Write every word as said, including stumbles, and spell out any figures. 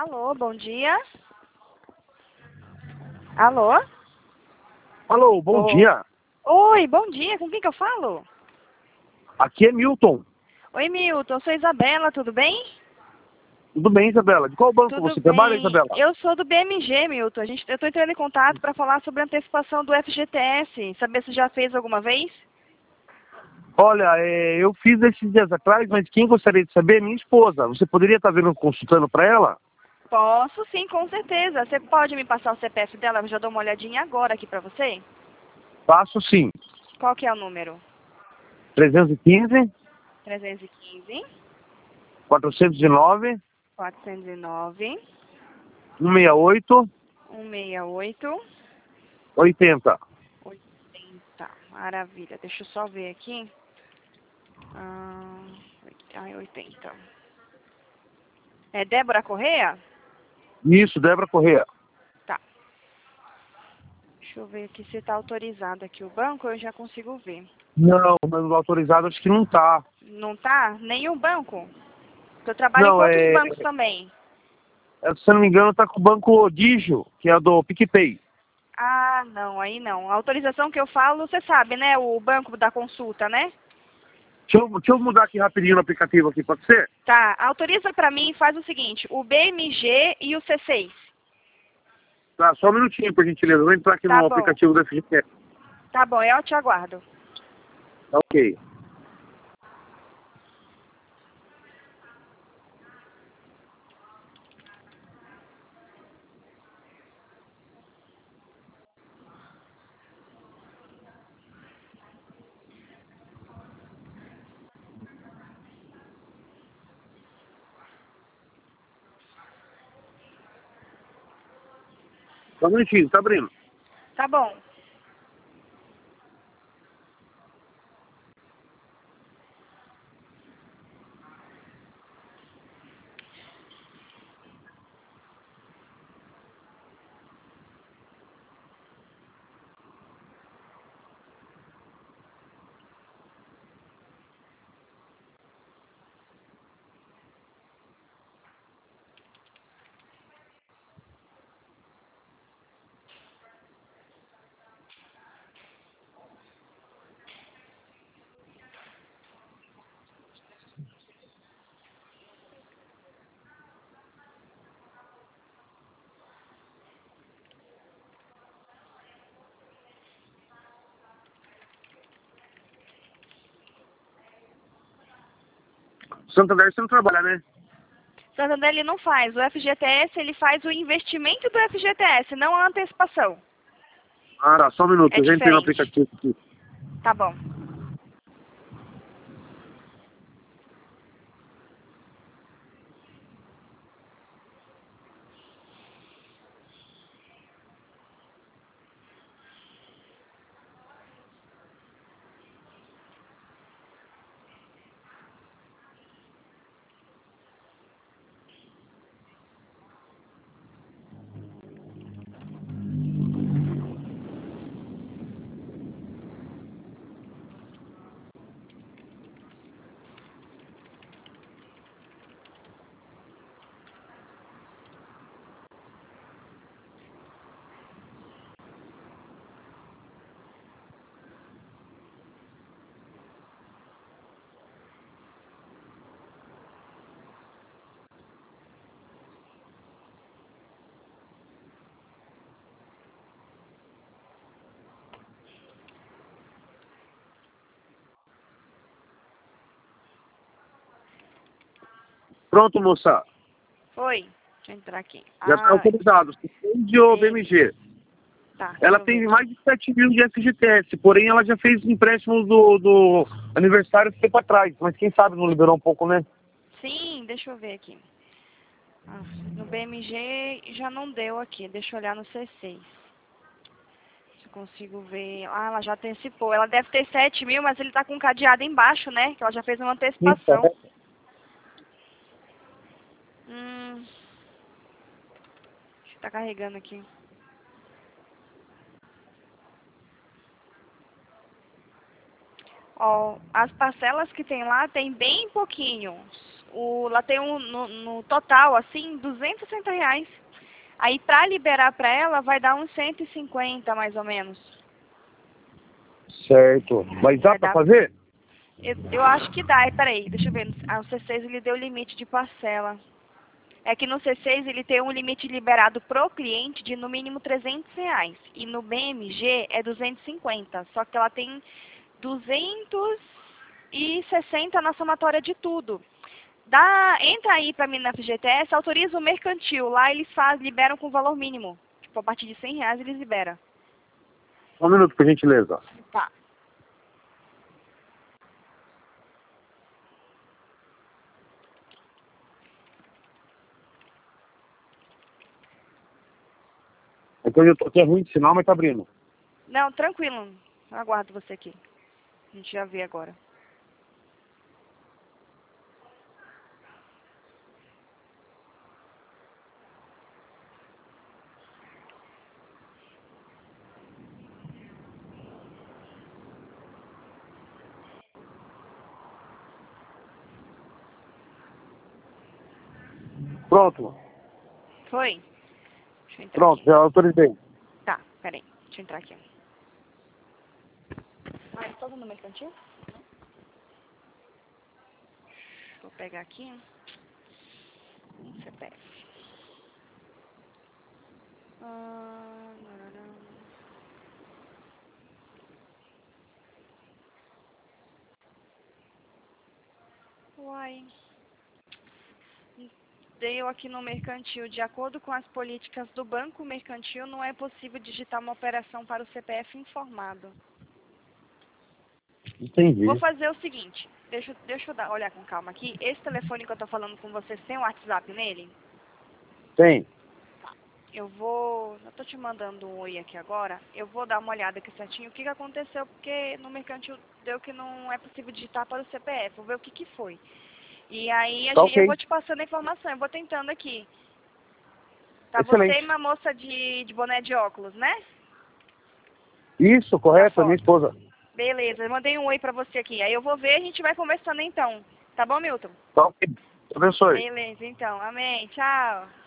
Alô, bom dia. Alô? Alô, bom Ô. dia. Oi, bom dia. Com quem que eu falo? Aqui é Milton. Oi, Milton. Eu sou Isabela, tudo bem? Tudo bem, Isabela? De qual banco Tudo você trabalha, bem. Isabela? Eu sou do B M G, Milton. A gente, eu estou entrando em contato para falar sobre a antecipação do F G T S. Saber se já fez alguma vez? Olha, é, eu fiz esses dias atrás, mas quem gostaria de saber é minha esposa. Você poderia estar vendo, consultando para ela? Posso sim, com certeza. Você pode me passar o C P F dela? Eu já dou uma olhadinha agora aqui para você. Passo sim. Qual que é o número? trezentos e quinze, trezentos e quinze, quatrocentos e nove, quatrocentos e nove, cento e sessenta e oito, cento e sessenta e oito, oitenta. oitenta. Maravilha. Deixa eu só ver aqui. Ah, ai, oitenta. É Débora Correia? Isso, Débora Corrêa. Tá. Deixa eu ver aqui se está autorizado aqui o banco, eu já consigo ver. Não, mas autorizado acho que não tá. Não tá? Nenhum banco? Porque eu trabalho com Não, outros é, bancos também. é, se eu não me engano, tá com o banco Digio, que é do PicPay. Ah, não, aí não. A autorização que eu falo, você sabe, né? O banco da consulta, né? Deixa eu, deixa eu mudar aqui rapidinho no aplicativo aqui, pode ser? Tá, autoriza pra mim e faz o seguinte, o B M G e o C seis. Tá, só um minutinho, por gentileza. Eu vou entrar aqui Tá no bom, aplicativo do F G T S. tá bom, eu te aguardo. Tá ok. Só um minutinho, tá abrindo. Tá bom. Santander você não trabalha, né? Santander ele não faz. O F G T S ele faz o investimento do F G T S, não a antecipação. Ah, tá, só um minuto, É eu já entrei no diferente. aplicativo aqui. Tá bom. Pronto, moça. Foi. Deixa eu entrar aqui. Já está Ah, autorizado. De o B M G. tá. Deixa Ela eu ver tem aqui. mais de sete mil de F G T S, porém ela já fez empréstimos do, do aniversário tempo atrás. Mas quem sabe não liberou um pouco, né? Sim, deixa eu ver aqui. Ah, no B M G já não deu aqui. Deixa eu olhar no C seis. Se eu consigo ver. Ah, ela já antecipou. Ela deve ter sete mil, mas ele tá com um cadeado embaixo, né? Que ela já fez uma Isso, antecipação. é. Hum. Tá carregando aqui. Ó, as parcelas que tem lá tem bem pouquinho. o, lá tem um, no, no total, assim, duzentos e sessenta reais. Aí pra liberar pra ela vai dar uns cento e cinquenta, mais ou menos. Certo. Mas dá Vai pra dar. fazer? Eu, eu acho que dá. Peraí, deixa eu ver. Ah, o C seis ele deu limite de parcela. É que no C seis ele tem um limite liberado pro cliente de no mínimo trezentos reais. E no B M G é duzentos e cinquenta. Só que ela tem duzentos e sessenta na somatória de tudo. Dá, entra aí pra mim na F G T S, autoriza o mercantil. Lá eles faz, liberam com valor mínimo. Tipo, a partir de cem reais eles liberam. Um minuto, por gentileza. Tá. Então eu tô aqui, é ruim de sinal, mas tá abrindo. Não, tranquilo. Eu aguardo você aqui. A gente já vê agora. Pronto. Foi? Deixa eu entrar Pronto, aqui. já autorizei. Tá, peraí. Deixa eu entrar aqui. Ah, eles estão no mercantil? Vou pegar aqui. C P F. Ah, nararã. Uai. Deu aqui no mercantil. De acordo com as políticas do banco mercantil, não é possível digitar uma operação para o C P F informado. Entendi. Vou fazer o seguinte. Deixa, eu- deixa eu dar, olhar com calma aqui. Esse telefone que eu tô falando com vocês tem um WhatsApp nele? Tem. Eu vou... Eu tô te mandando um oi aqui agora. Eu vou dar uma olhada aqui certinho. O que que aconteceu? Porque no mercantil deu que não é possível digitar para o C P F. Vou ver o que que foi. E aí a Tá gente, eu ok. vou te passando a informação. Eu vou tentando aqui. Tá você e Excelente. uma moça de, de boné de óculos, né? Isso, Da correto, a minha foto. esposa. Beleza, eu mandei um oi pra você aqui. Aí eu vou ver e a gente vai conversando então. Tá bom, Milton? Tá ok. Deus abençoe. Beleza, então. Amém. Tchau.